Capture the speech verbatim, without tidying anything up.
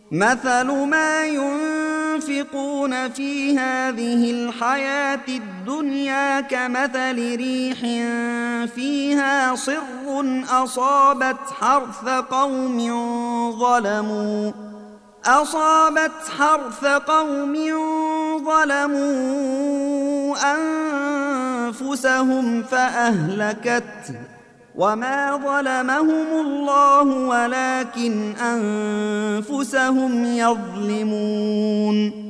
مثل ما ينفقون في هذه الحياة الدنيا كمثل ريح فيها صر أصابت حرث قوم ظلموا أصابت حرث قوم ظلموا أنفسهم فأهلكته وما ظلمهم الله ولكن أنفسهم يظلمون